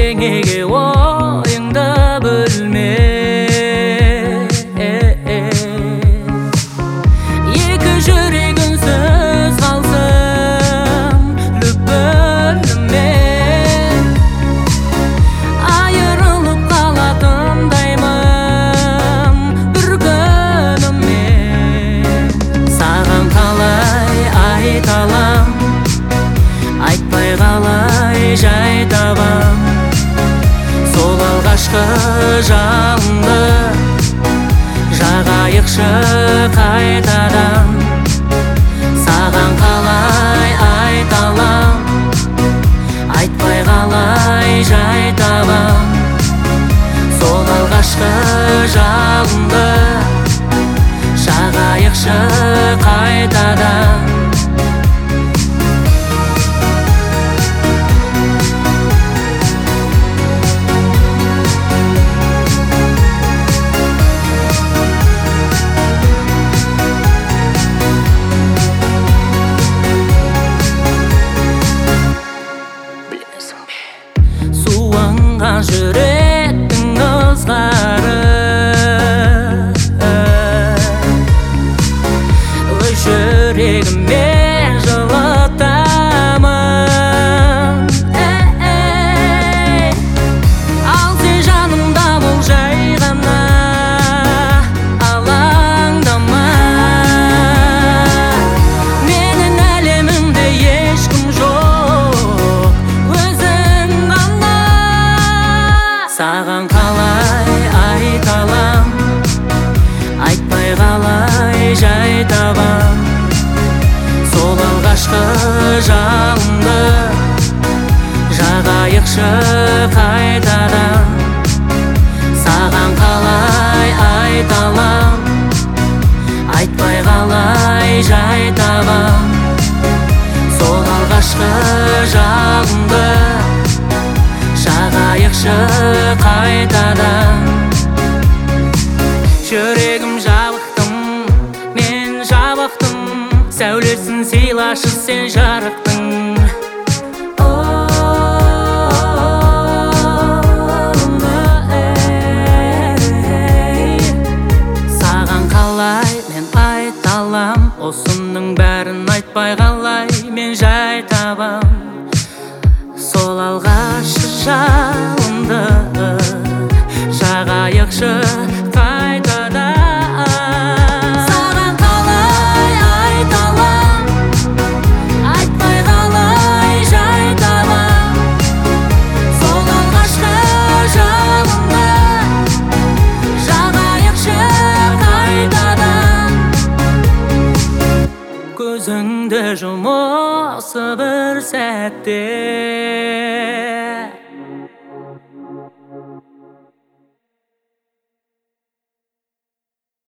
неге ойыңды бөлме. Екі жүрек үнсіз қалсын лүпілімен. Айырылып қалатындаймын бір күніммен. Саған қалай айта алам, айтпай қалай жай табам. Сол алғашқы жалынды жағайықшы қайтадан. Саған қалай айта алам, айтпай қалай жай табам. Сол алғашқы жалынды жағайықшы қайтадан. Суынған жүректің ызғары өз жүрегіме жылытамын. Ал сен жанымда бол жай ғана, алаңдама. Менің әлемімде ешкім жоқ, өзің ғана. Саған қалай айта алам, айтпай қалай жай табам. Сол алғашқы жалынды жағайықшы қайтадан. Саған қалай айта алам, айтпай қалай жай табам. Сол алғашқы жалынды жағайықшы қайтадан. Жүрегім жабықтым, мен жабықтым, сәулесін сыйлашы сен жарықтың. Саған қалай мен айта алам, осының бәрін айтпай қалай мен жай табам. Сол алғашқы жалынды жағайықшы қайтадан. Саған қалай айта алам, айтпай қалай жай табам. Сол алғашқы жалынды жағайықшы қайтадан. Көзіңді жұм осы бір сәтте.